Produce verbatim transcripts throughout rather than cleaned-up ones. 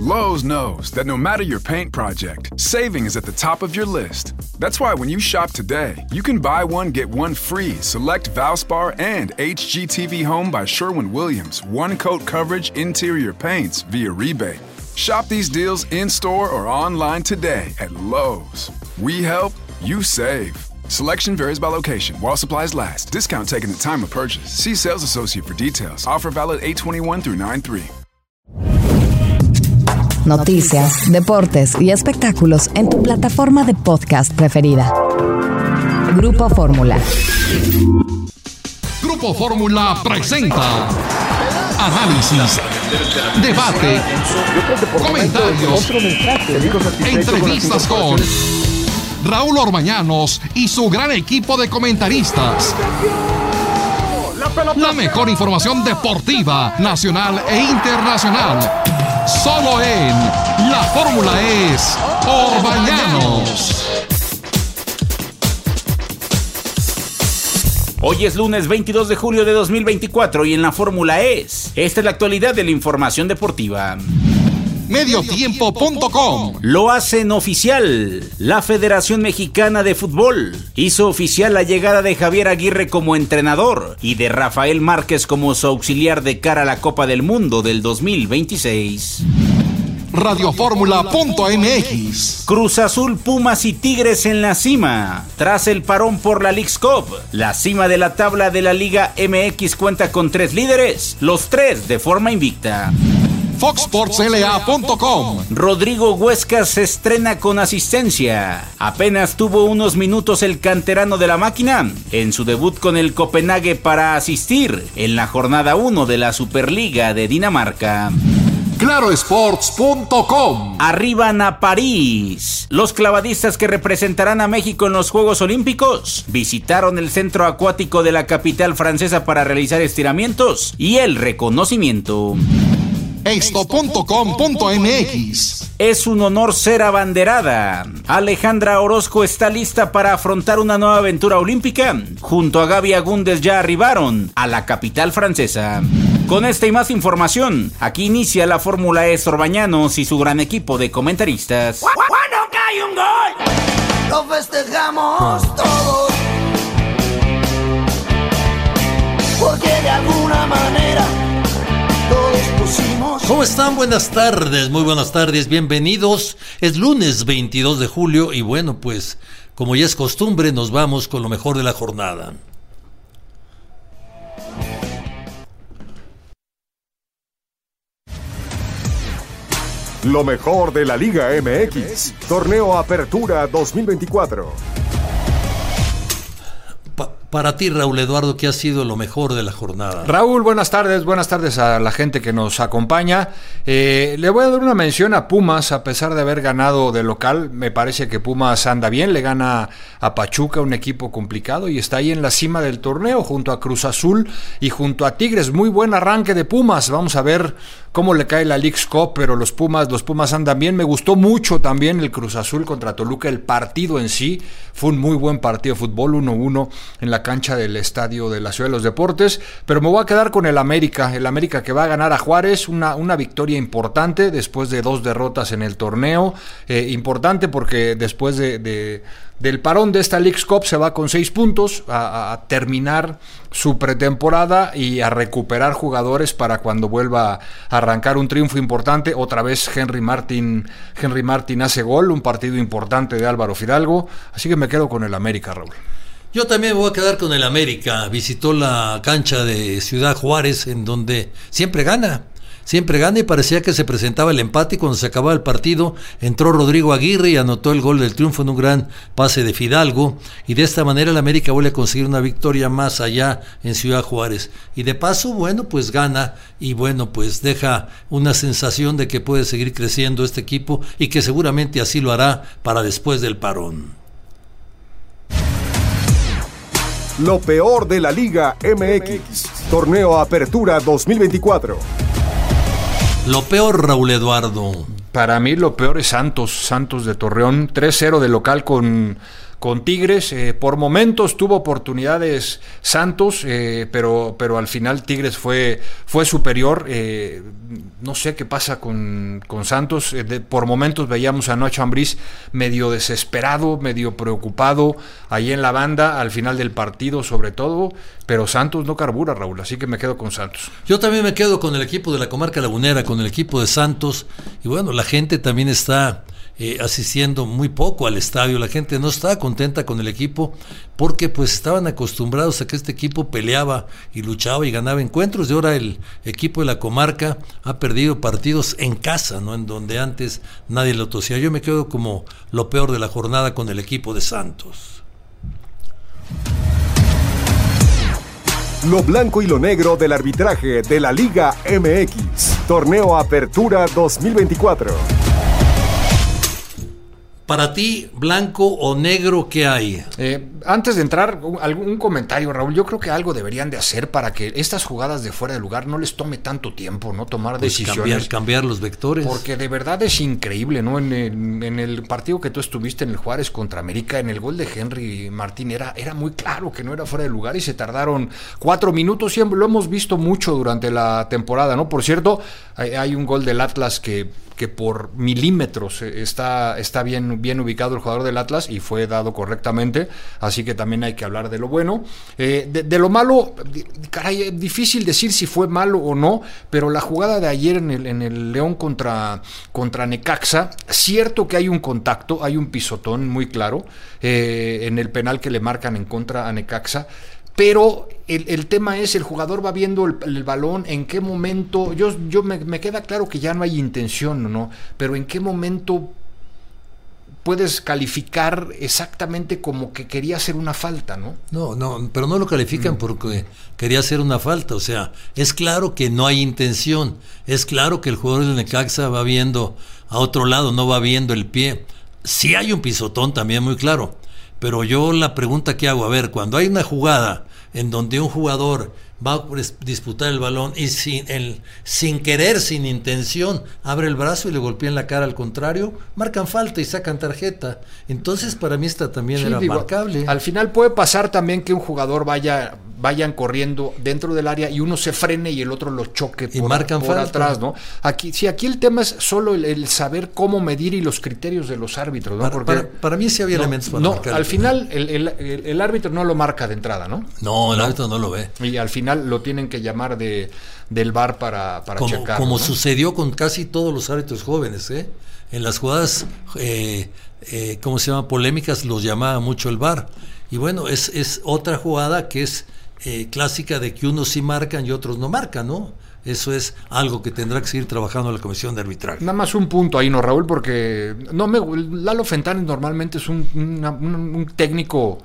Lowe's knows that no matter your paint project, saving is at the top of your list. That's why when you shop today, you can buy one, get one free select Valspar and H G T V Home by Sherwin-Williams one-coat coverage interior paints via rebate. Shop these deals in-store or online today at Lowe's. We help, you save. Selection varies by location. While supplies last. Discount taken at time of purchase. See sales associate for details. Offer valid eight twenty-one through nine three. Noticias, deportes y espectáculos en tu plataforma de podcast preferida. Grupo Fórmula. Grupo Fórmula presenta análisis, debate, comentarios, entrevistas con Raúl Orbañanos y su gran equipo de comentaristas. La mejor información deportiva, nacional e internacional. Solo en La Fórmula es Orbañanos. Hoy es lunes veintidós de julio de dos mil veinticuatro y en La Fórmula es. Esta es la actualidad de la información deportiva. Mediotiempo punto com. Lo hacen oficial. La Federación Mexicana de Fútbol hizo oficial la llegada de Javier Aguirre como entrenador y de Rafael Márquez como su auxiliar de cara a la Copa del Mundo del dos mil veintiséis. Radiofórmula punto m x. Cruz Azul, Pumas y Tigres en la cima. Tras el parón por la Leagues Cup, la cima de la tabla de la Liga M X cuenta con tres líderes, los tres de forma invicta. Fox Sports L A punto com. Rodrigo Huescas se estrena con asistencia. Apenas tuvo unos minutos el canterano de la máquina en su debut con el Copenhague para asistir en la jornada uno de la Superliga de Dinamarca. Claro Sports punto com. Arriban a París. Los clavadistas que representarán a México en los Juegos Olímpicos visitaron el centro acuático de la capital francesa para realizar estiramientos y el reconocimiento. Esto punto com punto m x. Es un honor ser abanderada. Alejandra Orozco está lista para afrontar una nueva aventura olímpica. Junto a Gaby Agúndez ya arribaron a la capital francesa. Con esta y más información, aquí inicia la Fórmula E Orbañanos y su gran equipo de comentaristas. Cuando cae un gol, lo festejamos todos, porque de alguna manera todos pusimos. ¿Cómo están? Buenas tardes, muy buenas tardes, bienvenidos. Es lunes veintidós de julio y bueno, pues como ya es costumbre, nos vamos con lo mejor de la jornada. Lo mejor de la Liga M X, Torneo Apertura dos mil veinticuatro. Pa- para ti, Raúl Eduardo, ¿qué ha sido lo mejor de la jornada? Raúl, buenas tardes, buenas tardes a la gente que nos acompaña. Eh, le voy a dar una mención a Pumas, a pesar de haber ganado de local. Me parece que Pumas anda bien, le gana a Pachuca, un equipo complicado, y está ahí en la cima del torneo, junto a Cruz Azul y junto a Tigres. Muy buen arranque de Pumas, vamos a ver cómo le cae la Leagues Cup, pero los Pumas, los Pumas andan bien. Me gustó mucho también el Cruz Azul contra Toluca, el partido en sí, fue un muy buen partido de fútbol, uno uno en la cancha del estadio de la Ciudad de los Deportes, pero me voy a quedar con el América, el América que va a ganar a Juárez, una, una victoria importante después de dos derrotas en el torneo, eh, importante porque después de, de del parón de esta Leagues Cup se va con seis puntos a, a terminar su pretemporada y a recuperar jugadores para cuando vuelva a arrancar un triunfo importante. Otra vez Henry Martin, Henry Martin hace gol, un partido importante de Álvaro Fidalgo, así que me quedo con el América, Raúl. Yo también me voy a quedar con el América. Visitó la cancha de Ciudad Juárez, en donde siempre gana. Siempre gana y parecía que se presentaba el empate y cuando se acababa el partido entró Rodrigo Aguirre y anotó el gol del triunfo en un gran pase de Fidalgo y de esta manera el América vuelve a conseguir una victoria más allá en Ciudad Juárez y de paso, bueno, pues gana y bueno, pues deja una sensación de que puede seguir creciendo este equipo y que seguramente así lo hará para después del parón. Lo peor de la Liga M X, Torneo Apertura dos mil veinticuatro. Lo peor, Raúl Eduardo. Para mí lo peor es Santos, Santos de Torreón, tres cero de local con, con Tigres. Eh, por momentos tuvo oportunidades Santos, eh, pero, pero al final Tigres fue, fue superior. Eh, no sé qué pasa con, con Santos. Eh, de, por momentos veíamos a Nacho Ambriz medio desesperado, medio preocupado ahí en la banda, al final del partido sobre todo, pero Santos no carbura, Raúl, así que me quedo con Santos. Yo también me quedo con el equipo de la comarca lagunera, con el equipo de Santos, y bueno, la gente también está Eh, asistiendo muy poco al estadio. La gente no está contenta con el equipo porque pues estaban acostumbrados a que este equipo peleaba y luchaba y ganaba encuentros, y ahora el equipo de la comarca ha perdido partidos en casa, ¿no? En donde antes nadie lo tosía. Yo me quedo como lo peor de la jornada con el equipo de Santos. Lo blanco y lo negro del arbitraje de la Liga M X. Torneo Apertura dos mil veinticuatro. Para ti, blanco o negro, ¿qué hay? Eh, antes de entrar, un, algún comentario, Raúl. Yo creo que algo deberían de hacer para que estas jugadas de fuera de lugar no les tome tanto tiempo, ¿no? Tomar pues decisiones. Cambiar, cambiar los vectores. Porque de verdad es increíble, ¿no? En el, en el partido que tú estuviste en el Juárez contra América, en el gol de Henry Martín, era, era muy claro que no era fuera de lugar y se tardaron cuatro minutos. Siempre lo hemos visto mucho durante la temporada, ¿no? Por cierto, hay, hay un gol del Atlas que... que por milímetros está, está bien, bien ubicado el jugador del Atlas y fue dado correctamente, así que también hay que hablar de lo bueno. Eh, de, de lo malo, caray, es difícil decir si fue malo o no, pero la jugada de ayer en el, en el León contra, contra Necaxa, cierto que hay un contacto, hay un pisotón muy claro, eh, en el penal que le marcan en contra a Necaxa, pero el, el tema es, el jugador va viendo el, el balón, en qué momento, yo, yo me, me queda claro que ya no hay intención, ¿no? Pero en qué momento puedes calificar exactamente como que quería hacer una falta, ¿no? No, no, pero no lo califican mm. porque quería hacer una falta, o sea, es claro que no hay intención, es claro que el jugador del Necaxa va viendo a otro lado, no va viendo el pie. Sí hay un pisotón también muy claro. Pero yo la pregunta que hago, a ver, cuando hay una jugada en donde un jugador va a disputar el balón y sin, el, sin querer, sin intención, abre el brazo y le golpea en la cara al contrario, marcan falta y sacan tarjeta. Entonces para mí esta también sí, era digo, marcable. Al final puede pasar también que un jugador vaya vayan corriendo dentro del área y uno se frene y el otro lo choque y por, marcan por falta. atrás, ¿no? Aquí, sí, aquí el tema es solo el, el saber cómo medir y los criterios de los árbitros, ¿no? Para, Porque, para, para mí sí había no, elementos para no, marcar. Al final el, el, el, el árbitro no lo marca de entrada, ¿no? No, el árbitro no lo ve. Y al final lo tienen que llamar de del V A R para, para como, checar. Como ¿no? sucedió con casi todos los árbitros jóvenes, ¿eh? En las jugadas, eh, eh, ¿cómo se llama? Polémicas, los llamaba mucho el V A R. Y bueno, es, es otra jugada que es eh, clásica de que unos sí marcan y otros no marcan, ¿no? Eso es algo que tendrá que seguir trabajando la comisión de arbitraje. Nada más un punto ahí, ¿no, Raúl? Porque no me, Lalo Fentanes normalmente es un, una, un, un técnico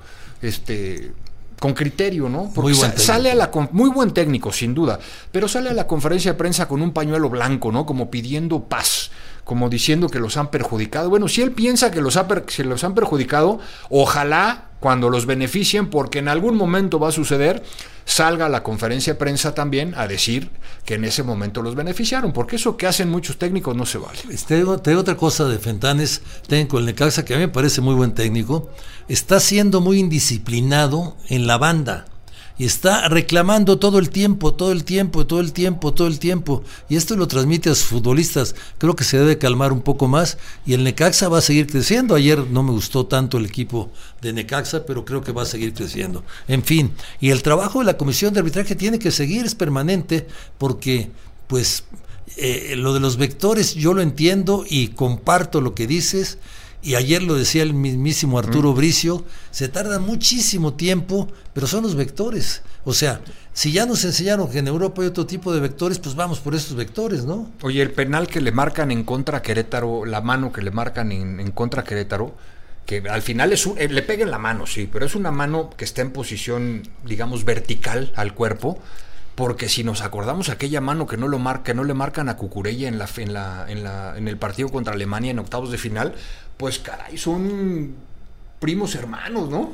este con criterio, ¿no? Porque muy buen sa- sale a la muy buen técnico, sin duda, pero sale a la conferencia de prensa con un pañuelo blanco, ¿no? Como pidiendo paz, como diciendo que los han perjudicado. Bueno, si él piensa que los, ha per- que los han perjudicado, ojalá cuando los beneficien, porque en algún momento va a suceder, salga a la conferencia de prensa también a decir que en ese momento los beneficiaron, porque eso que hacen muchos técnicos no se vale. Te digo, te digo otra cosa de Fentanes, técnico del Necaxa, que a mí me parece muy buen técnico, está siendo muy indisciplinado en la banda. Y está reclamando todo el tiempo, todo el tiempo, todo el tiempo, todo el tiempo. Y esto lo transmite a sus futbolistas. Creo que se debe calmar un poco más. Y el Necaxa va a seguir creciendo. Ayer no me gustó tanto el equipo de Necaxa, pero creo que va a seguir creciendo. En fin, y el trabajo de la comisión de arbitraje tiene que seguir, es permanente, porque pues eh, lo de los vectores yo lo entiendo y comparto lo que dices. Y ayer lo decía el mismísimo Arturo Bricio, se tarda muchísimo tiempo, pero son los vectores. O sea, si ya nos enseñaron que en Europa hay otro tipo de vectores, pues vamos por esos vectores, ¿no? Oye, el penal que le marcan en contra a Querétaro, la mano que le marcan en, en contra a Querétaro, que al final es un, eh, le pega en la mano, sí, pero es una mano que está en posición, digamos, vertical al cuerpo. Porque si nos acordamos aquella mano que no lo marca, que no le marcan a Cucurella en la, en la, en la, en el partido contra Alemania en octavos de final, pues caray, son primos hermanos, ¿no?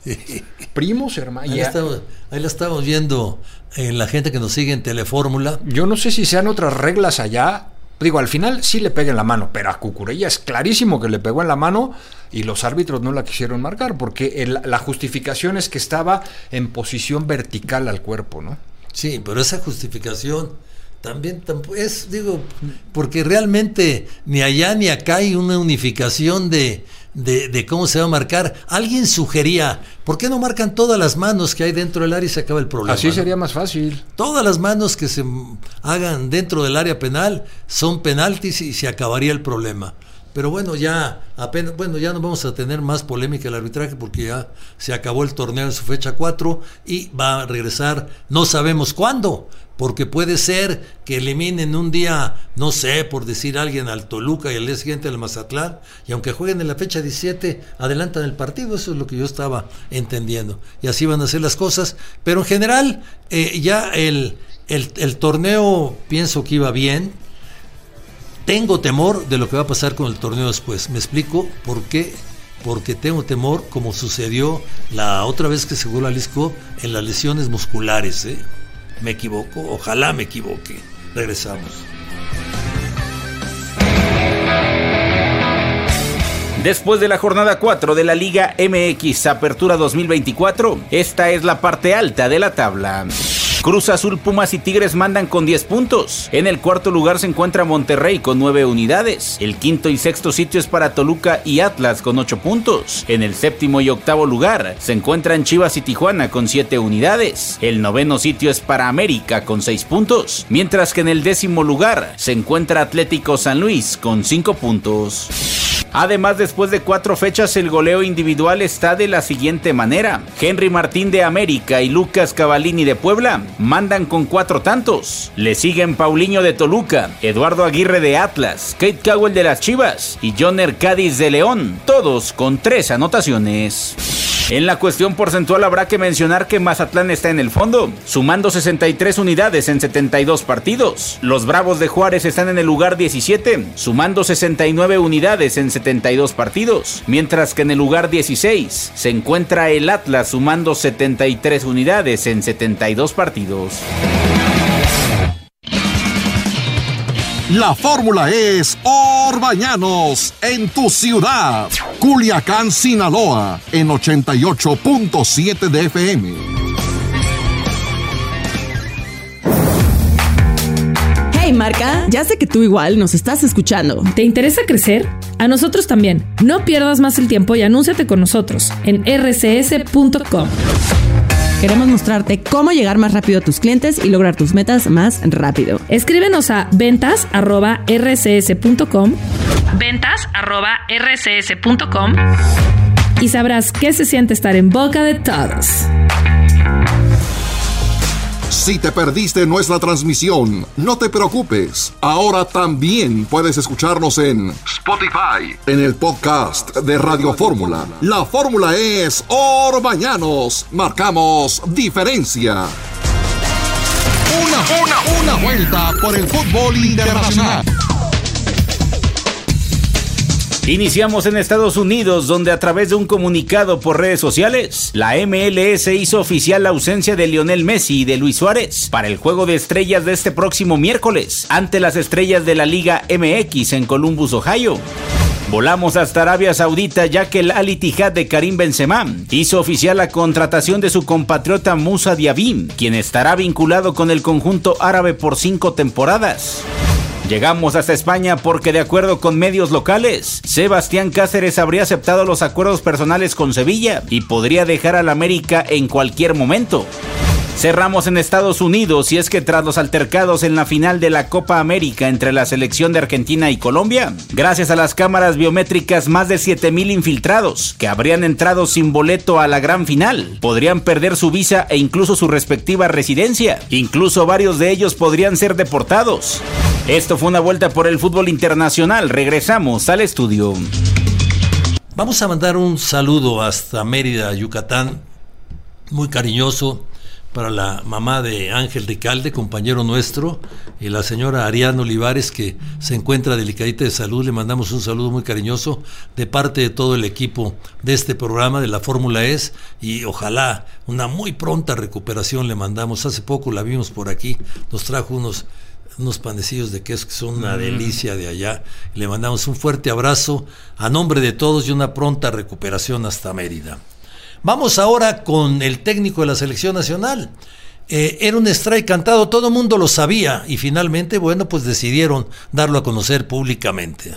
Primos hermanos. Ahí, ahí la estamos viendo en la gente que nos sigue en Telefórmula. Yo no sé si sean otras reglas allá. Digo, al final sí le pega en la mano, pero a Cucurella es clarísimo que le pegó en la mano y los árbitros no la quisieron marcar, porque el, la justificación es que estaba en posición vertical al cuerpo, ¿no? Sí, pero esa justificación también tampoco es, digo, porque realmente ni allá ni acá hay una unificación de, de, de cómo se va a marcar. Alguien sugería, ¿por qué no marcan todas las manos que hay dentro del área y se acaba el problema? Así sería más fácil. Todas las manos que se hagan dentro del área penal son penaltis y se acabaría el problema. Pero bueno, ya apenas, bueno, ya no vamos a tener más polémica el arbitraje porque ya se acabó el torneo en su fecha cuatro y va a regresar, no sabemos cuándo, porque puede ser que eliminen un día, no sé, por decir alguien, al Toluca y el día siguiente al Mazatlán, y aunque jueguen en la fecha diecisiete, adelantan el partido. Eso es lo que yo estaba entendiendo, y así van a ser las cosas. Pero en general, eh, ya el, el, el torneo pienso que iba bien. Tengo temor de lo que va a pasar con el torneo después. Me explico por qué. Porque tengo temor, como sucedió la otra vez que se jugó la Jalisco, en las lesiones musculares, ¿eh? Me equivoco, ojalá me equivoque. Regresamos. Después de la jornada cuatro de la Liga M X Apertura dos mil veinticuatro, esta es la parte alta de la tabla. Cruz Azul, Pumas y Tigres mandan con diez puntos. En el cuarto lugar se encuentra Monterrey con nueve unidades. El quinto y sexto sitio es para Toluca y Atlas con ocho puntos. En el séptimo y octavo lugar se encuentran Chivas y Tijuana con siete unidades. El noveno sitio es para América con seis puntos. Mientras que en el décimo lugar se encuentra Atlético San Luis con cinco puntos. Además, después de cuatro fechas, el goleo individual está de la siguiente manera. Henry Martín de América y Lucas Cavallini de Puebla mandan con cuatro tantos. Le siguen Paulinho de Toluca, Eduardo Aguirre de Atlas, Kate Cowell de las Chivas y Joner Cádiz de León, todos con tres anotaciones. En la cuestión porcentual habrá que mencionar que Mazatlán está en el fondo, sumando sesenta y tres unidades en setenta y dos partidos. Los Bravos de Juárez están en el lugar diecisiete, sumando sesenta y nueve unidades en setenta y dos partidos, mientras que en el lugar dieciséis se encuentra el Atlas sumando setenta y tres unidades en setenta y dos partidos. La fórmula es Orbañanos en tu ciudad. Culiacán, Sinaloa, en ochenta y ocho punto siete de F M. Hey Marca, ya sé que tú igual nos estás escuchando. ¿Te interesa crecer? A nosotros también. No pierdas más el tiempo y anúnciate con nosotros en r c s punto com. Queremos mostrarte cómo llegar más rápido a tus clientes y lograr tus metas más rápido. Escríbenos a ventas arroba r c s punto com, ventas arroba r c s punto com y sabrás qué se siente estar en boca de todos. Si te perdiste nuestra transmisión, no te preocupes. Ahora también puedes escucharnos en Spotify, en el podcast de Radio Fórmula. La fórmula es Orbañanos. Marcamos diferencia. Una, una, una vuelta por el fútbol internacional. Iniciamos en Estados Unidos, donde a través de un comunicado por redes sociales, la M L S hizo oficial la ausencia de Lionel Messi y de Luis Suárez para el juego de estrellas de este próximo miércoles, ante las estrellas de la Liga M X en Columbus, Ohio. Volamos hasta Arabia Saudita, ya que el Al Ittihad de Karim Benzema hizo oficial la contratación de su compatriota Moussa Diaby, quien estará vinculado con el conjunto árabe por cinco temporadas. Llegamos hasta España porque, de acuerdo con medios locales, Sebastián Cáceres habría aceptado los acuerdos personales con Sevilla y podría dejar al América en cualquier momento. Cerramos en Estados Unidos, y es que tras los altercados en la final de la Copa América entre la selección de Argentina y Colombia, gracias a las cámaras biométricas, más de siete mil infiltrados que habrían entrado sin boleto a la gran final podrían perder su visa e incluso su respectiva residencia. Incluso varios de ellos podrían ser deportados. Esto fue una vuelta por el fútbol internacional. Regresamos al estudio. Vamos a mandar un saludo hasta Mérida, Yucatán, muy cariñoso, para la mamá de Ángel Ricalde, compañero nuestro, y la señora Ariana Olivares, que se encuentra delicadita de salud. Le mandamos un saludo muy cariñoso de parte de todo el equipo de este programa de la Fórmula E S, y ojalá una muy pronta recuperación le mandamos. Hace poco la vimos por aquí, nos trajo unos unos panecillos de queso que son una mm. delicia de allá. Le mandamos un fuerte abrazo a nombre de todos y una pronta recuperación hasta Mérida. Vamos ahora con el técnico de la selección nacional. Eh, era un strike cantado, todo el mundo lo sabía y finalmente, bueno, pues decidieron darlo a conocer públicamente.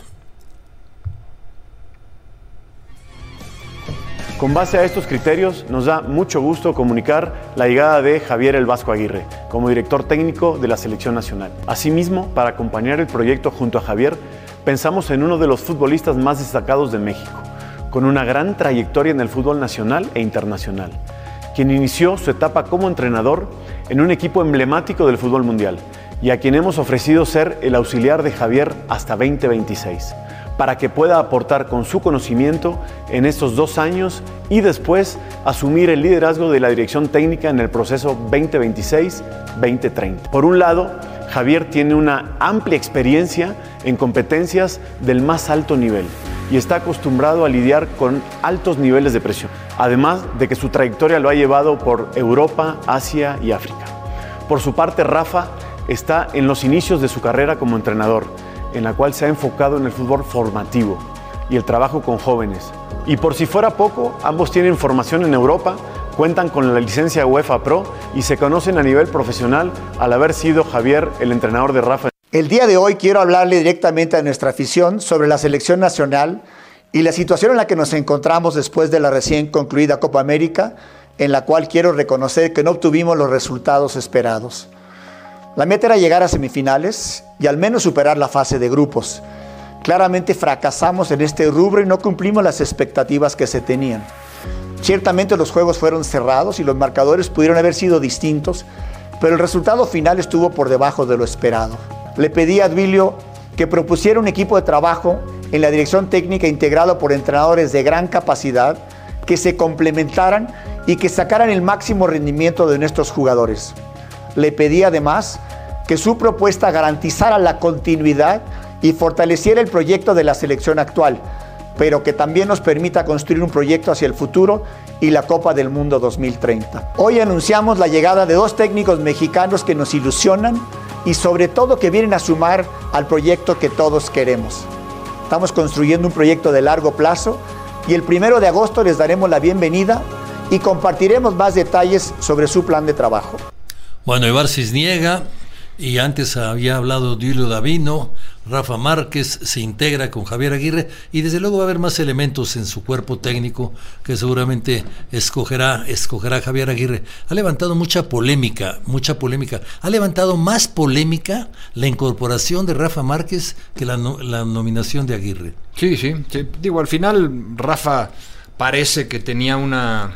Con base a estos criterios, nos da mucho gusto comunicar la llegada de Javier El Vasco Aguirre como director técnico de la Selección Nacional. Asimismo, para acompañar el proyecto junto a Javier, pensamos en uno de los futbolistas más destacados de México, con una gran trayectoria en el fútbol nacional e internacional, quien inició su etapa como entrenador en un equipo emblemático del fútbol mundial y a quien hemos ofrecido ser el auxiliar de Javier hasta veinte veintiséis. Para que pueda aportar con su conocimiento en estos dos años y después asumir el liderazgo de la dirección técnica en el proceso veinte veintiséis veinte treinta. Por un lado, Javier tiene una amplia experiencia en competencias del más alto nivel y está acostumbrado a lidiar con altos niveles de presión, además de que su trayectoria lo ha llevado por Europa, Asia y África. Por su parte, Rafa está en los inicios de su carrera como entrenador, en la cual se ha enfocado en el fútbol formativo y el trabajo con jóvenes. Y por si fuera poco, ambos tienen formación en Europa, cuentan con la licencia UEFA Pro y se conocen a nivel profesional al haber sido Javier el entrenador de Rafa. El día de hoy quiero hablarle directamente a nuestra afición sobre la selección nacional y la situación en la que nos encontramos después de la recién concluida Copa América, en la cual quiero reconocer que no obtuvimos los resultados esperados. La meta era llegar a semifinales y al menos superar la fase de grupos. Claramente fracasamos en este rubro y no cumplimos las expectativas que se tenían. Ciertamente los juegos fueron cerrados y los marcadores pudieron haber sido distintos, pero el resultado final estuvo por debajo de lo esperado. Le pedí a Duilio que propusiera un equipo de trabajo en la dirección técnica integrado por entrenadores de gran capacidad, que se complementaran y que sacaran el máximo rendimiento de nuestros jugadores. Le pedí además que su propuesta garantizara la continuidad y fortaleciera el proyecto de la selección actual, pero que también nos permita construir un proyecto hacia el futuro y la Copa del Mundo dos mil treinta. Hoy anunciamos la llegada de dos técnicos mexicanos que nos ilusionan y sobre todo que vienen a sumar al proyecto que todos queremos. Estamos construyendo un proyecto de largo plazo y el primero de agosto les daremos la bienvenida y compartiremos más detalles sobre su plan de trabajo. Bueno, Ibar Cisniega, y antes había hablado Duilio Davino, Rafa Márquez se integra con Javier Aguirre y desde luego va a haber más elementos en su cuerpo técnico que seguramente escogerá, escogerá Javier Aguirre. Ha levantado mucha polémica, mucha polémica. Ha levantado más polémica la incorporación de Rafa Márquez que la, no, la nominación de Aguirre. Sí, sí, sí. Digo, al final Rafa parece que tenía una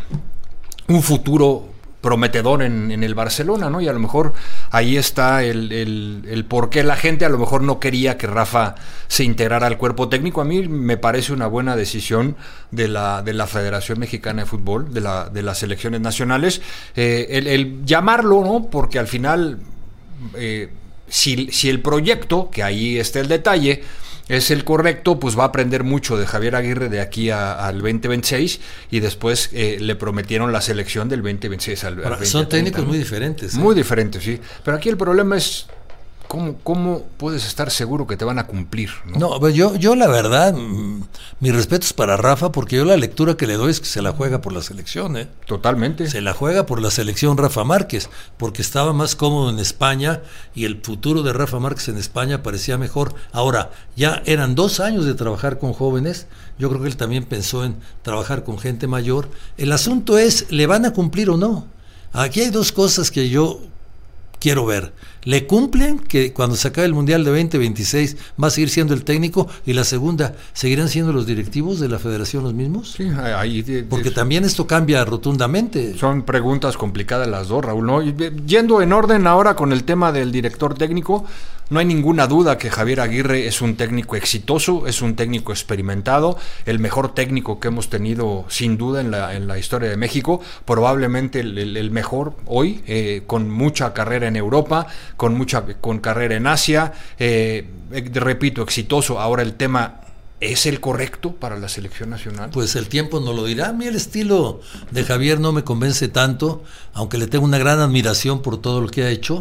un futuro prometedor en, en el Barcelona, ¿no? Y a lo mejor ahí está el, el, el por qué la gente a lo mejor no quería que Rafa se integrara al cuerpo técnico. A mí me parece una buena decisión de la, de la Federación Mexicana de Fútbol, de, la, de las selecciones nacionales, eh, el, el llamarlo, ¿no? Porque al final, eh, si, si el proyecto, que ahí está el detalle, es el correcto, pues va a aprender mucho de Javier Aguirre de aquí a, al veinte veintiséis y después eh, le prometieron la selección del veinte veintiséis al, al veinte treinta. Son técnicos muy diferentes. ¿eh? Muy diferentes, sí. Pero aquí el problema es ¿Cómo, ¿Cómo puedes estar seguro que te van a cumplir? No, no yo, yo la verdad, mm, mis respetos para Rafa, porque yo la lectura que le doy es que se la juega por la selección. ¿eh? Totalmente. Se la juega por la selección Rafa Márquez, porque estaba más cómodo en España y el futuro de Rafa Márquez en España parecía mejor. Ahora, ya eran dos años de trabajar con jóvenes, yo creo que él también pensó en trabajar con gente mayor. El asunto es, ¿le van a cumplir o no? Aquí hay dos cosas que yo quiero ver. ¿Le cumplen que cuando se acabe el Mundial de veinte veintiséis va a seguir siendo el técnico? Y la segunda, ¿seguirán siendo los directivos de la federación los mismos? Sí, ahí, de, de, porque también esto cambia rotundamente. Son preguntas complicadas las dos, Raúl, ¿no? Yendo en orden ahora con el tema del director técnico, no hay ninguna duda que Javier Aguirre es un técnico exitoso, es un técnico experimentado, el mejor técnico que hemos tenido sin duda en la, en la historia de México, probablemente el, el, el mejor hoy, eh, con mucha carrera en Europa, con mucha con carrera en Asia, eh, eh, repito, exitoso. Ahora el tema, ¿es el correcto para la selección nacional? Pues el tiempo nos lo dirá. A mí el estilo de Javier no me convence tanto, aunque le tengo una gran admiración por todo lo que ha hecho,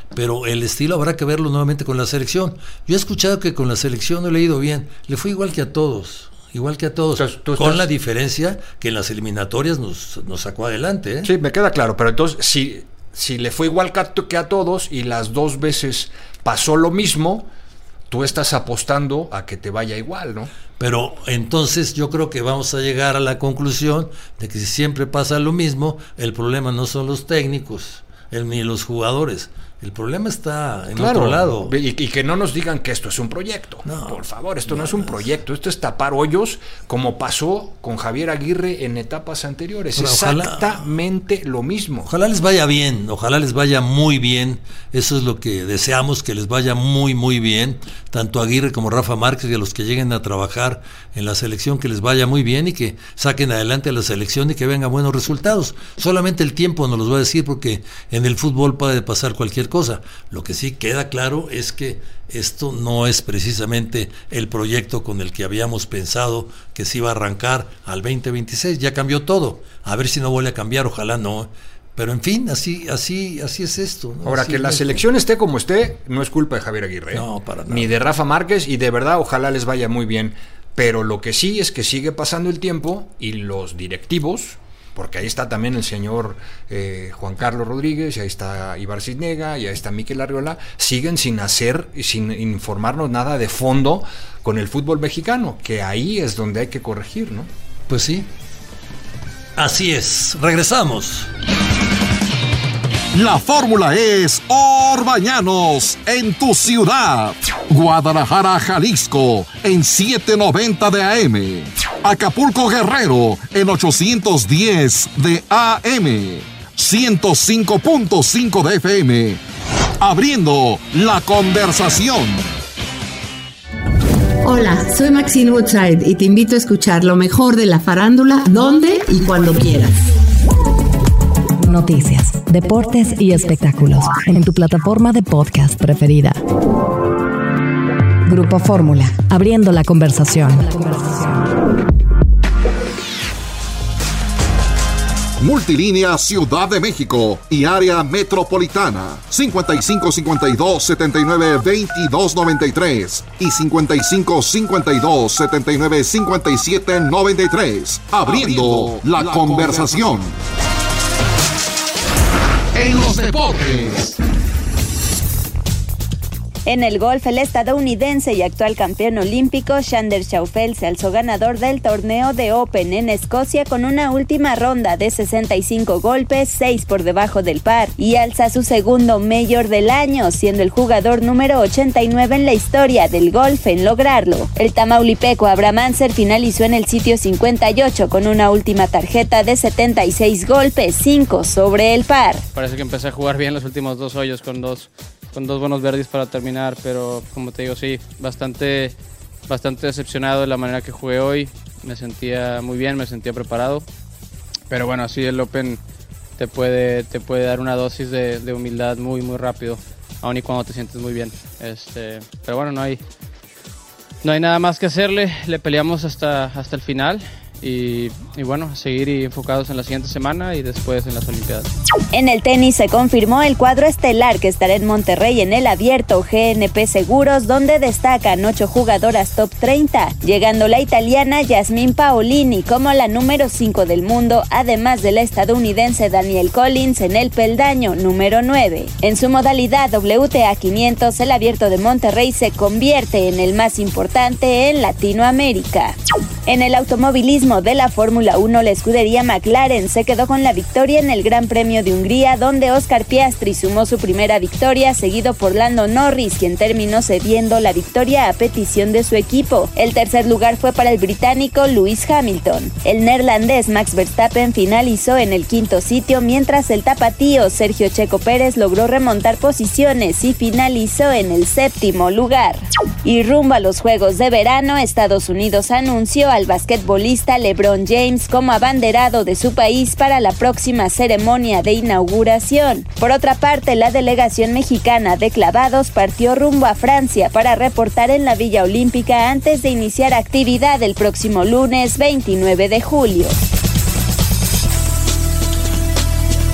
pero el estilo habrá que verlo nuevamente con la selección. Yo he escuchado que con la selección no le ha ido bien, le fue igual que a todos. Igual que a todos, entonces, con estás... la diferencia que en las eliminatorias nos, nos sacó adelante. ¿eh? Sí, me queda claro, pero entonces si, si le fue igual que a, que a todos y las dos veces pasó lo mismo, tú estás apostando a que te vaya igual, ¿no? Pero entonces yo creo que vamos a llegar a la conclusión de que si siempre pasa lo mismo, el problema no son los técnicos el, ni los jugadores. El problema está en claro, otro lado. Y, y que no nos digan que esto es un proyecto. No, por favor, esto no, no es un proyecto. Esto es tapar hoyos, como pasó con Javier Aguirre en etapas anteriores. Pero exactamente ojalá, lo mismo. Ojalá les vaya bien, ojalá les vaya muy bien. Eso es lo que deseamos, que les vaya muy, muy bien. Tanto a Aguirre como Rafa Márquez, y a los que lleguen a trabajar en la selección, que les vaya muy bien y que saquen adelante a la selección y que vengan buenos resultados. Solamente el tiempo nos los va a decir, porque en el fútbol puede pasar cualquier cosa. Cosa. Lo que sí queda claro es que esto no es precisamente el proyecto con el que habíamos pensado que se iba a arrancar al veinte veintiséis. Ya cambió todo. A ver si no vuelve a cambiar, ojalá no. Pero en fin, así así así es esto, ¿no? Ahora, así que la esto. Selección esté como esté, no es culpa de Javier Aguirre. No, para nada. Ni de Rafa Márquez, y de verdad, ojalá les vaya muy bien. Pero lo que sí es que sigue pasando el tiempo y los directivos, porque ahí está también el señor eh, Juan Carlos Rodríguez, y ahí está Ibar Cisniega, y ahí está Mikel Arriola, siguen sin hacer y sin informarnos nada de fondo con el fútbol mexicano, que ahí es donde hay que corregir, ¿no? Pues sí, así es. Regresamos. La fórmula es Orbañanos en tu ciudad. Guadalajara, Jalisco en setecientos noventa de A M. Acapulco, Guerrero en ochocientos diez de A M. ciento cinco punto cinco de F M. Abriendo la conversación. Hola, soy Maxine Woodside y te invito a escuchar lo mejor de la farándula donde y cuando quieras. Noticias, deportes y espectáculos en tu plataforma de podcast preferida. Grupo Fórmula, abriendo la conversación. Multilínea Ciudad de México y área metropolitana. cincuenta y cinco cincuenta y dos setenta y nueve veintidós noventa y tres y cincuenta y cinco cincuenta y dos setenta y nueve cincuenta y siete noventa y tres. Abriendo, Abriendo la, la conversación. En los deportes. En el golf, el estadounidense y actual campeón olímpico Xander Schauffele se alzó ganador del torneo de Open en Escocia con una última ronda de sesenta y cinco golpes, seis por debajo del par, y alza su segundo Major del año, siendo el jugador número ochenta y nueve en la historia del golf en lograrlo. El tamaulipeco Abraham Ancer finalizó en el sitio cincuenta y ocho con una última tarjeta de setenta y seis golpes, cinco sobre el par. Parece que empecé a jugar bien los últimos dos hoyos con dos con dos buenos birdies para terminar, pero como te digo, sí, bastante, bastante decepcionado de la manera que jugué hoy. Me sentía muy bien, me sentía preparado, pero bueno, así el Open te puede, te puede dar una dosis de, de humildad muy, muy rápido, aun y cuando te sientes muy bien. Este, pero bueno, no hay, no hay nada más que hacerle, le peleamos hasta, hasta el final. Y, y bueno, seguir y enfocados en la siguiente semana y después en las Olimpiadas. En el tenis se confirmó el cuadro estelar que estará en Monterrey en el Abierto G N P Seguros, donde destacan ocho jugadoras top treinta, llegando la italiana Yasmin Paolini como la número cinco del mundo, además de la estadounidense Danielle Collins en el peldaño número nueve. En su modalidad W T A quinientos, el Abierto de Monterrey se convierte en el más importante en Latinoamérica. En el automovilismo de la Fórmula uno, la escudería McLaren se quedó con la victoria en el Gran Premio de Hungría, donde Oscar Piastri sumó su primera victoria, seguido por Lando Norris, quien terminó cediendo la victoria a petición de su equipo. El tercer lugar fue para el británico Lewis Hamilton. El neerlandés Max Verstappen finalizó en el quinto sitio, mientras el tapatío Sergio Checo Pérez logró remontar posiciones y finalizó en el séptimo lugar. Y rumbo a los Juegos de Verano, Estados Unidos anunció al basquetbolista LeBron James como abanderado de su país para la próxima ceremonia de inauguración. Por otra parte, la delegación mexicana de clavados partió rumbo a Francia para reportar en la Villa Olímpica antes de iniciar actividad el próximo lunes veintinueve de julio.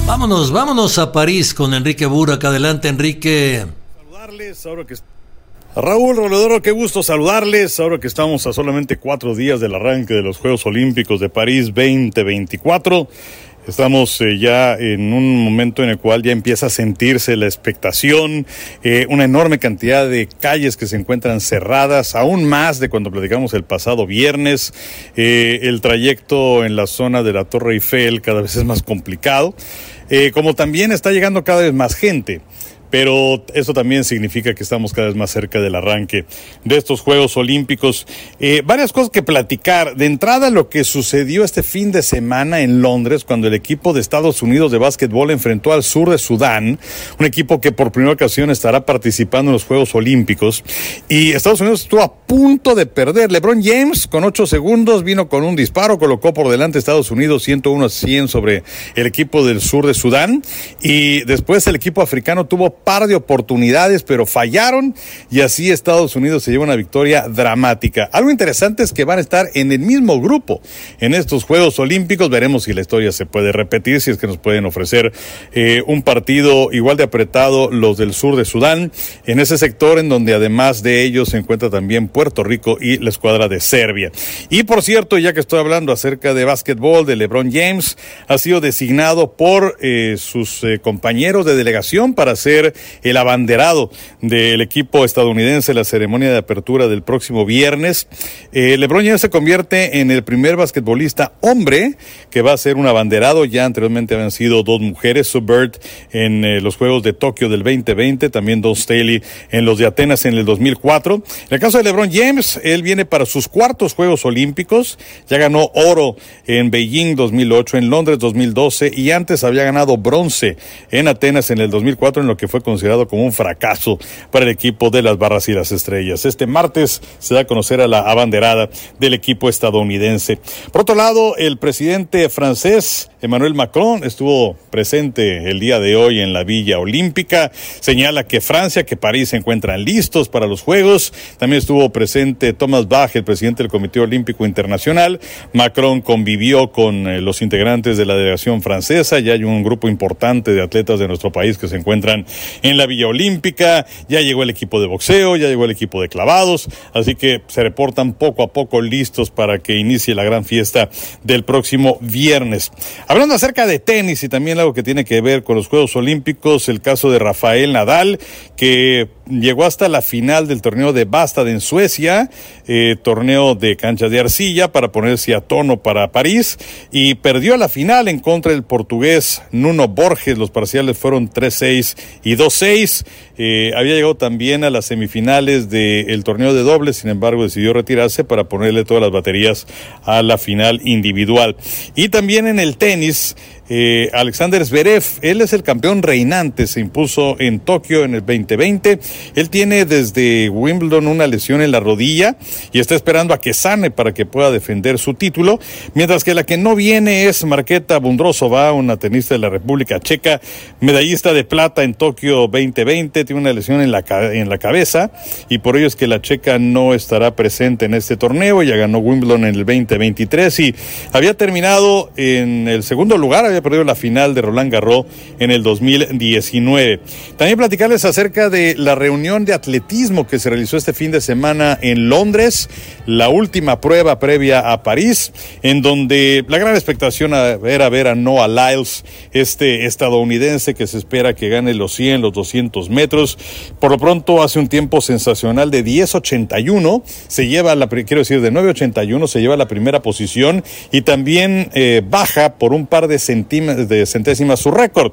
Vámonos, vámonos a París con Enrique Burak. Adelante, Enrique. Saludarles, ahora que... Raúl Roledoro, qué gusto saludarles, ahora que estamos a solamente cuatro días del arranque de los Juegos Olímpicos de París veinte veinticuatro. Estamos eh, ya en un momento en el cual ya empieza a sentirse la expectación, eh, una enorme cantidad de calles que se encuentran cerradas, aún más de cuando platicamos el pasado viernes. Eh, el trayecto en la zona de la Torre Eiffel cada vez es más complicado, eh, como también está llegando cada vez más gente. Pero eso también significa que estamos cada vez más cerca del arranque de estos Juegos Olímpicos. Eh, varias cosas que platicar. De entrada, lo que sucedió este fin de semana en Londres, cuando el equipo de Estados Unidos de básquetbol enfrentó al sur de Sudán, un equipo que por primera ocasión estará participando en los Juegos Olímpicos. Y Estados Unidos estuvo a punto de perder. LeBron James, con ocho segundos, vino con un disparo, colocó por delante a Estados Unidos ciento uno a cien sobre el equipo del sur de Sudán. Y después el equipo africano tuvo par de oportunidades, pero fallaron, y así Estados Unidos se lleva una victoria dramática. Algo interesante es que van a estar en el mismo grupo en estos Juegos Olímpicos. Veremos si la historia se puede repetir, si es que nos pueden ofrecer eh, un partido igual de apretado los del sur de Sudán, en ese sector en donde además de ellos se encuentra también Puerto Rico y la escuadra de Serbia. Y por cierto, ya que estoy hablando acerca de básquetbol, de LeBron James, ha sido designado por eh, sus eh, compañeros de delegación para ser el abanderado del equipo estadounidense en la ceremonia de apertura del próximo viernes. Eh, LeBron James se convierte en el primer basquetbolista hombre que va a ser un abanderado. Ya anteriormente habían sido dos mujeres, Sue Bird en eh, los Juegos de Tokio del veinte veinte, también Dawn Staley en los de Atenas en el dos mil cuatro. En el caso de LeBron James, él viene para sus cuartos Juegos Olímpicos. Ya ganó oro en Beijing dos mil ocho, en Londres dos mil doce, y antes había ganado bronce en Atenas en el dos mil cuatro, en lo que fue considerado como un fracaso para el equipo de las barras y las estrellas. Este martes se da a conocer a la abanderada del equipo estadounidense. Por otro lado, el presidente francés Emmanuel Macron estuvo presente el día de hoy en la Villa Olímpica. Señala que Francia, que París se encuentran listos para los Juegos. También estuvo presente Thomas Bach, el presidente del Comité Olímpico Internacional. Macron convivió con eh, los integrantes de la delegación francesa. Ya hay un grupo importante de atletas de nuestro país que se encuentran en la Villa Olímpica. Ya llegó el equipo de boxeo, ya llegó el equipo de clavados, así que se reportan poco a poco listos para que inicie la gran fiesta del próximo viernes. Hablando acerca de tenis y también algo que tiene que ver con los Juegos Olímpicos, el caso de Rafael Nadal, que llegó hasta la final del torneo de Bastad en Suecia, eh, torneo de cancha de arcilla para ponerse a tono para París, y perdió la final en contra del portugués Nuno Borges. Los parciales fueron tres seis y dos seis. Eh, había llegado también a las semifinales del torneo de dobles, sin embargo decidió retirarse para ponerle todas las baterías a la final individual. Y también en el tenis, Eh, Alexander Zverev, él es el campeón reinante, se impuso en Tokio en el veinte veinte. Él tiene desde Wimbledon una lesión en la rodilla y está esperando a que sane para que pueda defender su título, mientras que la que no viene es Marketa Vondrousova, una tenista de la República Checa, medallista de plata en Tokio veinte veinte, tiene una lesión en la, en la cabeza y por ello es que la checa no estará presente en este torneo. Ella ganó Wimbledon en el veinte veintitrés y había terminado en el segundo lugar, había perdido la final de Roland Garros en el dos mil diecinueve. También platicarles acerca de la reunión de atletismo que se realizó este fin de semana en Londres, la última prueba previa a París, en donde la gran expectación era ver a Noah Lyles, este estadounidense que se espera que gane los cien, los doscientos metros. Por lo pronto hace un tiempo sensacional de diez ochenta y uno, se lleva la, quiero decir, de nueve ochenta y uno, se lleva la primera posición y también eh, baja por un par de centímetros de centésimas su récord.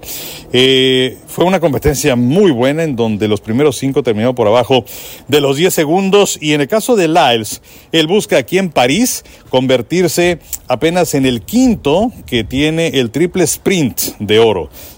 Eh, fue una competencia muy buena en donde los primeros cinco terminaron por abajo de los diez segundos, y en el caso de Lyles, él busca aquí en París convertirse apenas en el quinto que tiene el triple sprint de oro.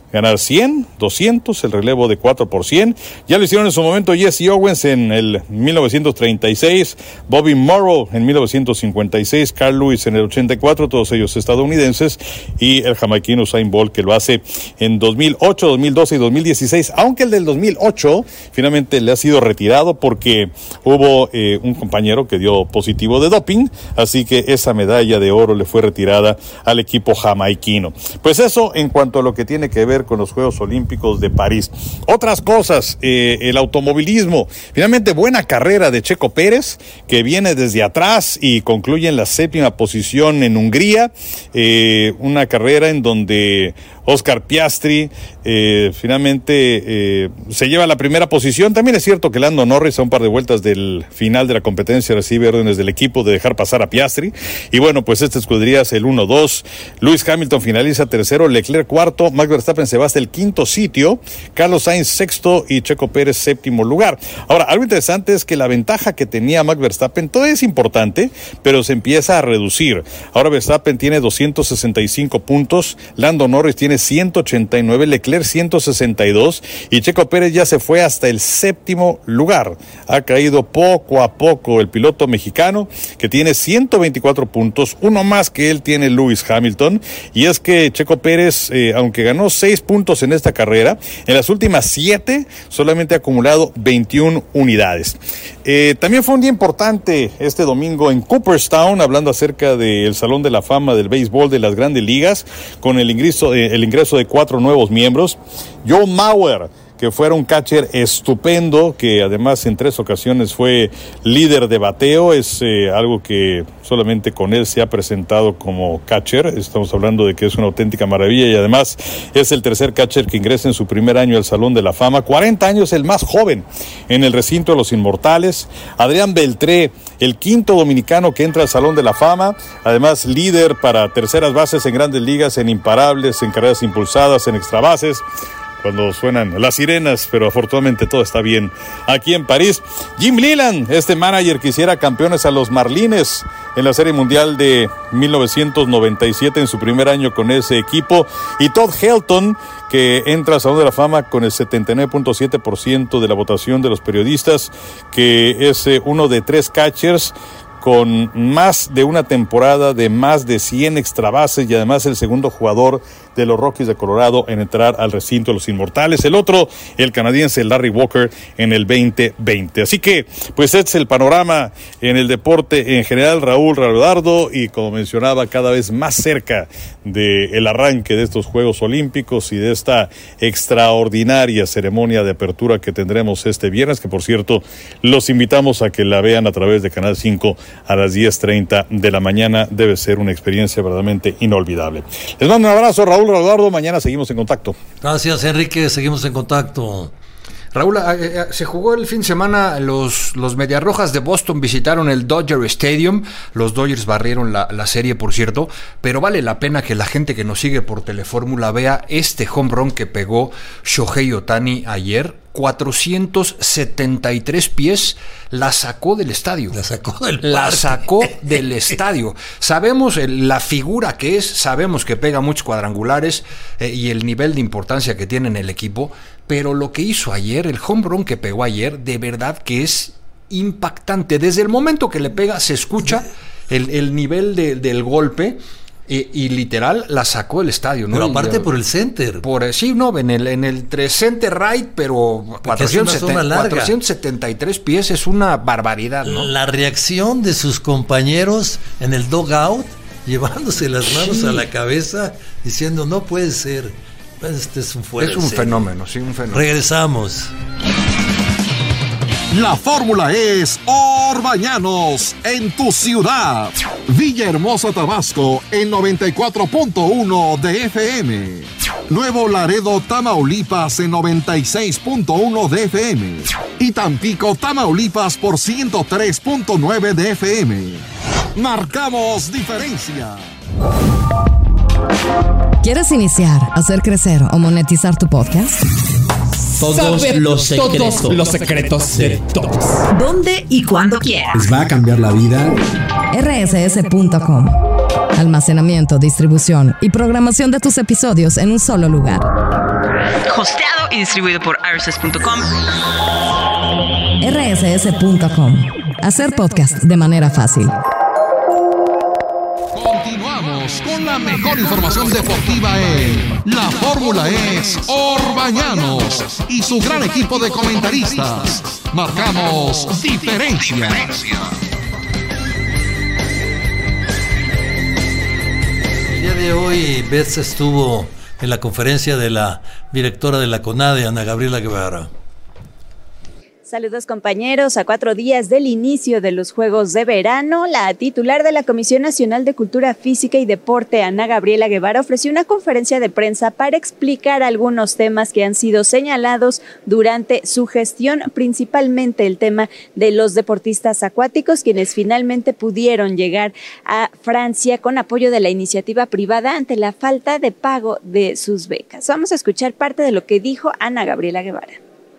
ganar cien, doscientos, el relevo de cuatro por cien. Ya lo hicieron en su momento Jesse Owens en el mil novecientos treinta y seis, Bobby Morrow en mil novecientos cincuenta y seis, Carl Lewis en el ochenta y cuatro, todos ellos estadounidenses, y el jamaiquino Usain Bolt, que lo hace en dos mil ocho, dos mil doce y dos mil dieciséis, aunque el del dos mil ocho finalmente le ha sido retirado porque hubo eh, un compañero que dio positivo de doping, así que esa medalla de oro le fue retirada al equipo jamaiquino. Pues eso en cuanto a lo que tiene que ver con los Juegos Olímpicos de París. Otras cosas, eh, el automovilismo. Finalmente, buena carrera de Checo Pérez, que viene desde atrás y concluye en la séptima posición en Hungría. Eh, una carrera en donde Oscar Piastri eh, finalmente eh, se lleva la primera posición. También es cierto que Lando Norris a un par de vueltas del final de la competencia recibe órdenes del equipo de dejar pasar a Piastri. Y bueno, pues esta escudería es el uno dos. Lewis Hamilton finaliza tercero, Leclerc cuarto, Max Verstappen se va hasta el quinto sitio, Carlos Sainz sexto y Checo Pérez séptimo lugar. Ahora, algo interesante es que la ventaja que tenía Max Verstappen todavía es importante, pero se empieza a reducir. Ahora Verstappen tiene doscientos sesenta y cinco puntos, Lando Norris tiene ciento ochenta y nueve, Leclerc ciento sesenta y dos y Checo Pérez ya se fue hasta el séptimo lugar. Ha caído poco a poco el piloto mexicano, que tiene ciento veinticuatro puntos, uno más que él tiene Lewis Hamilton, y es que Checo Pérez, eh, aunque ganó seis puntos en esta carrera, en las últimas siete solamente ha acumulado veintiuna unidades. Eh, también fue un día importante este domingo en Cooperstown, hablando acerca del Salón de la Fama del Béisbol de las Grandes Ligas, con el ingreso, eh, el ingreso de cuatro nuevos miembros. Joe Mauer, que fuera un catcher estupendo, que además en tres ocasiones fue líder de bateo, es eh, algo que solamente con él se ha presentado como catcher. Estamos hablando de que es una auténtica maravilla, y además es el tercer catcher que ingresa en su primer año al Salón de la Fama. cuarenta años, el más joven en el recinto de los Inmortales. Adrián Beltré, el quinto dominicano que entra al Salón de la Fama, además líder para terceras bases en Grandes Ligas, en imparables, en carreras impulsadas, en extrabases, cuando suenan las sirenas, pero afortunadamente todo está bien aquí en París. Jim Leyland, este manager que hiciera campeones a los Marlins en la Serie Mundial de mil novecientos noventa y siete en su primer año con ese equipo, y Todd Helton, que entra al Salón de la Fama con el setenta y nueve punto siete por ciento de la votación de los periodistas, que es eh, uno de tres catchers con más de una temporada de más de cien extrabases, y además el segundo jugador de los Rockies de Colorado en entrar al recinto de los Inmortales. El otro, el canadiense Larry Walker, en el veinte veinte. Así que, pues este es el panorama en el deporte en general. Raúl Radardo, y como mencionaba, cada vez más cerca del arranque de estos Juegos Olímpicos y de esta extraordinaria ceremonia de apertura que tendremos este viernes, que por cierto los invitamos a que la vean a través de Canal cinco a las diez treinta de la mañana. Debe ser una experiencia verdaderamente inolvidable. Les mando un abrazo, Raúl Eduardo, mañana seguimos en contacto. Gracias, Enrique, seguimos en contacto. Raúl, eh, se jugó el fin de semana, los, los Mediarrojas de Boston visitaron el Dodger Stadium, los Dodgers barrieron la, la serie, por cierto, pero vale la pena que la gente que nos sigue por Telefórmula vea este home run que pegó Shohei Ohtani ayer. cuatrocientos setenta y tres pies, la sacó del estadio. La sacó del La parque. sacó del estadio. Sabemos el, la figura que es, sabemos que pega muchos cuadrangulares eh, y el nivel de importancia que tiene en el equipo, pero lo que hizo ayer, el home run que pegó ayer, de verdad que es impactante. Desde el momento que le pega se escucha el, el nivel de, del golpe. Y, y literal la sacó del estadio, ¿no? Pero aparte y, por el center. Por sí, no, en el en el tres center right, pero cuatrocientos setenta y tres pies es una barbaridad, ¿no? La reacción de sus compañeros en el dugout, llevándose las manos sí. a la cabeza, diciendo no puede ser. Este es un fuera Es un serio. fenómeno, sí, un fenómeno. Regresamos. La fórmula es Orbañanos en tu ciudad. Villahermosa, Tabasco en noventa y cuatro punto uno de F M. Nuevo Laredo, Tamaulipas en noventa y seis punto uno de F M. Y Tampico, Tamaulipas por ciento tres punto nueve de F M. Marcamos diferencia. ¿Quieres iniciar, hacer crecer o monetizar tu podcast? Todos Saber los secretos. Todos los secretos de todos. ¿Dónde y cuándo quieras? Les va a cambiar la vida. R S S punto com. Almacenamiento, distribución y programación de tus episodios en un solo lugar. Hosteado y distribuido por R S S punto com. R S S punto com. Hacer podcast de manera fácil. Continuamos con la mejor información deportiva en La Fórmula es Orbañanos y su gran equipo de comentaristas. Marcamos diferencia. El día de hoy Betts estuvo en la conferencia de la directora de la CONADE, Ana Gabriela Guevara. Saludos compañeros, a cuatro días del inicio de los Juegos de Verano, la titular de la Comisión Nacional de Cultura Física y Deporte, Ana Gabriela Guevara, ofreció una conferencia de prensa para explicar algunos temas que han sido señalados durante su gestión, principalmente el tema de los deportistas acuáticos, quienes finalmente pudieron llegar a Francia con apoyo de la iniciativa privada ante la falta de pago de sus becas. Vamos a escuchar parte de lo que dijo Ana Gabriela Guevara.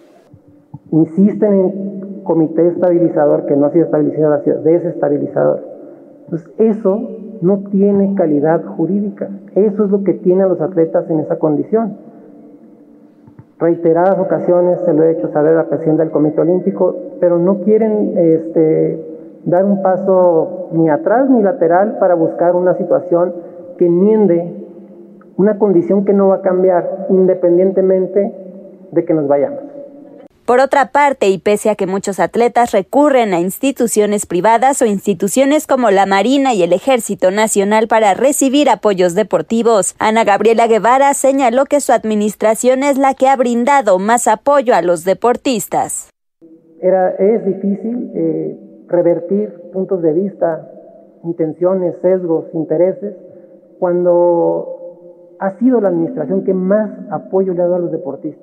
Insisten en comité estabilizador que no ha sido estabilizador, ha sido desestabilizador. Entonces eso no tiene calidad jurídica. Eso es lo que tiene a los atletas en esa condición. Reiteradas ocasiones se lo he hecho saber al presidente del Comité Olímpico, pero no quieren este, dar un paso ni atrás ni lateral para buscar una situación que enmiende una condición que no va a cambiar independientemente de que nos vayamos. Por otra parte, y pese a que muchos atletas recurren a instituciones privadas o instituciones como la Marina y el Ejército Nacional para recibir apoyos deportivos, Ana Gabriela Guevara señaló que su administración es la que ha brindado más apoyo a los deportistas. Era, es difícil eh, revertir puntos de vista, intenciones, sesgos, intereses, cuando ha sido la administración que más apoyo le ha dado a los deportistas.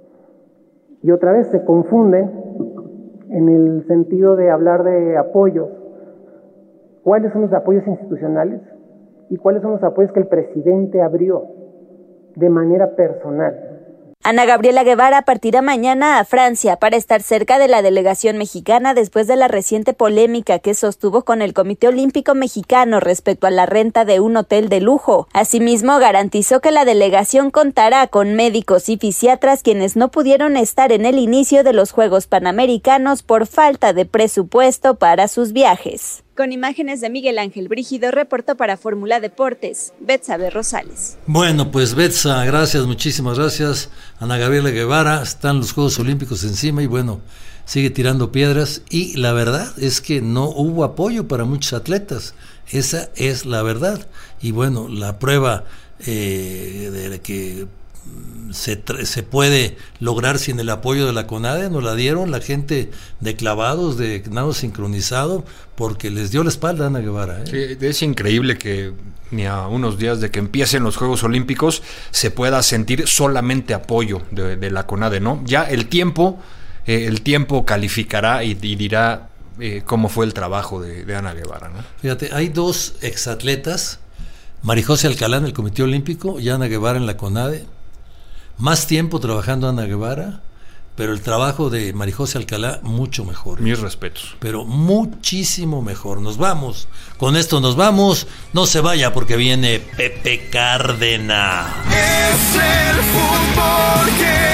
Y otra vez se confunden en el sentido de hablar de apoyos. ¿Cuáles son los apoyos institucionales? ¿Y cuáles son los apoyos que el presidente abrió de manera personal? Ana Gabriela Guevara partirá mañana a Francia para estar cerca de la delegación mexicana después de la reciente polémica que sostuvo con el Comité Olímpico Mexicano respecto a la renta de un hotel de lujo. Asimismo, garantizó que la delegación contará con médicos y fisiatras quienes no pudieron estar en el inicio de los Juegos Panamericanos por falta de presupuesto para sus viajes. Con imágenes de Miguel Ángel Brígido, reportó para Fórmula Deportes, Betsabe Rosales. Bueno, pues Betsa, gracias, muchísimas gracias. Ana Gabriela Guevara, están los Juegos Olímpicos encima y bueno, sigue tirando piedras y la verdad es que no hubo apoyo para muchos atletas, esa es la verdad. Y bueno, la prueba eh, de que Se, se puede lograr sin el apoyo de la CONADE, nos la dieron la gente de clavados, de nado sincronizado, porque les dio la espalda a Ana Guevara. ¿eh? Sí, es increíble que ni a unos días de que empiecen los Juegos Olímpicos se pueda sentir solamente apoyo de, de la CONADE, ¿no? Ya el tiempo, eh, el tiempo calificará y, y dirá eh, cómo fue el trabajo de, de Ana Guevara, ¿no? Fíjate, hay dos exatletas, Marijose Alcalá en el Comité Olímpico y Ana Guevara en la CONADE. Más tiempo trabajando Ana Guevara, pero el trabajo de Marijose Alcalá mucho mejor. Mis respetos. Pero muchísimo mejor. Nos vamos. Con esto nos vamos. No se vaya porque viene Pepe Cárdenas. Es el fútbol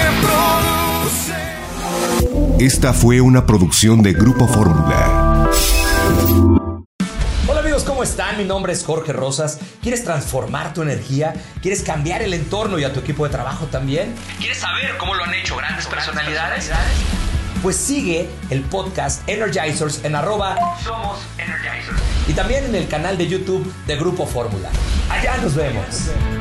que produce. Esta fue una producción de Grupo Fórmula. ¿Cómo están? Mi nombre es Jorge Rosas. ¿Quieres transformar tu energía? ¿Quieres cambiar el entorno y a tu equipo de trabajo también? ¿Quieres saber cómo lo han hecho grandes personalidades? Pues sigue el podcast Energizers en arroba Somos Energizers. y también en el canal de YouTube de Grupo Fórmula. Allá nos vemos.